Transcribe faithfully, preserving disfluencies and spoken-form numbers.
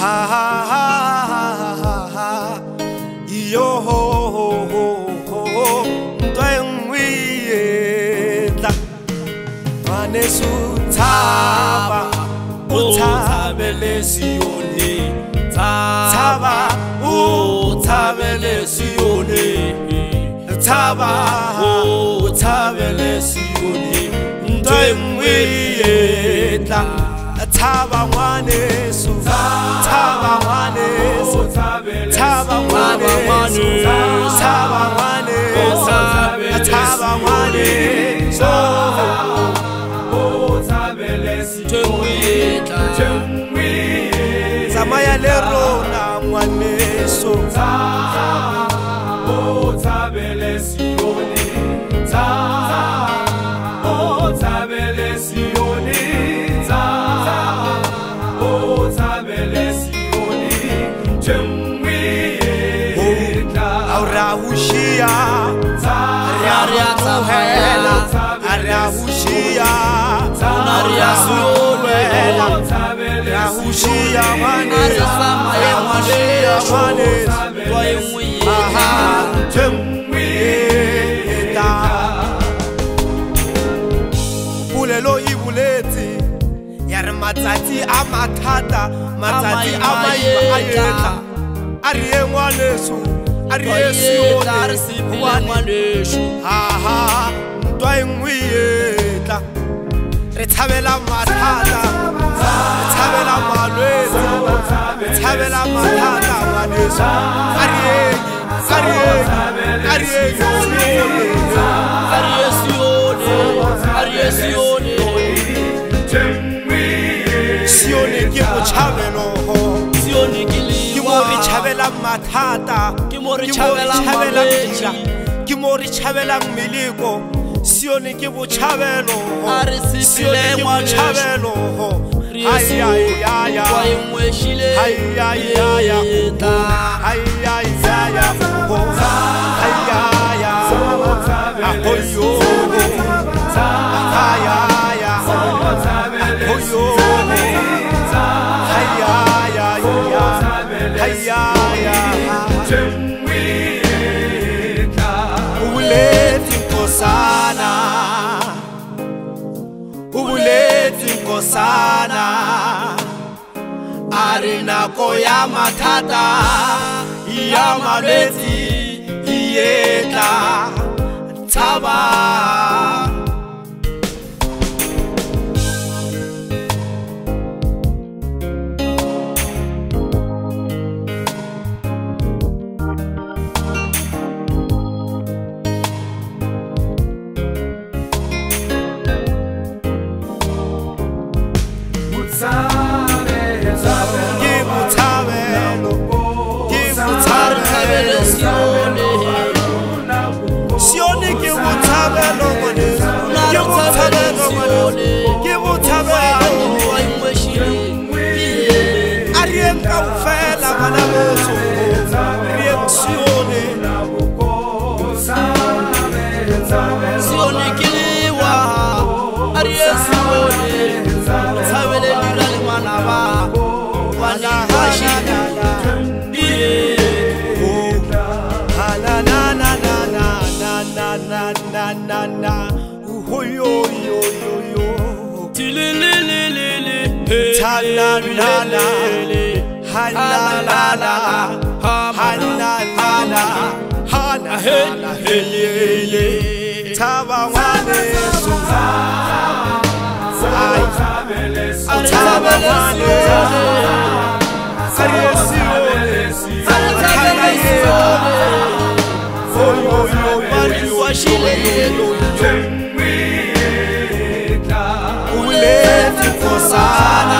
ha ha ha ha yo ho ho ho ho ntwengwiyetla manesu thaba uthabele siyone thaba uthabele siyone thaba uthabele siyone ntwengwiyetla thaba ngwanesu thaba ngwanesu thaba ngwanesu thaba ngwanesu thaba ngwanesu thabele siyone zamaya lerona ngwanesu thabele siyone thabele siyone Rahushia, Arianuhela, Arahushia, Ariasuela, Rahushia, Manes, Manes, Manes, Aha, Jemwita, Bulelo Ibuleti, Yarmatati Amatata, Matati Amayeta, Arienwanesu. Ariesione waneshu aha ntwengwiyetla re thabela mathata re thabela malwetse re thabela mathata waneshu ariegi ariegi ariesione ariesione sione ke botšhabelo sione ke Kimori chabela mathata, Kimori chabela mabela, Kimori chabela miliko, Sioni kibu chabelo, Sioni kibu chabelo, ay ay ay ay, ay ay ay ay, ay ay ay ay, apoyo, ay ay ay, apoyo. Ubulethi nkosana Ubulethi nkosana Arinako ya mathata ya malwetsi iyetla thaba Sioni que mutabelo mone, que mutabelo mone, que mutabelo Arien kaufela manamoso, reazione Sioni kiliwa, ariesione, tabele lirali manaba, wana hashina na na na na oh yo yo yo yo tilililili ta la la la ha la la la ha la la la ha na he he he thaba ngwanesu ai thaba ngwanesu ariesione ariesione oh yo yo Ubulethi nkosana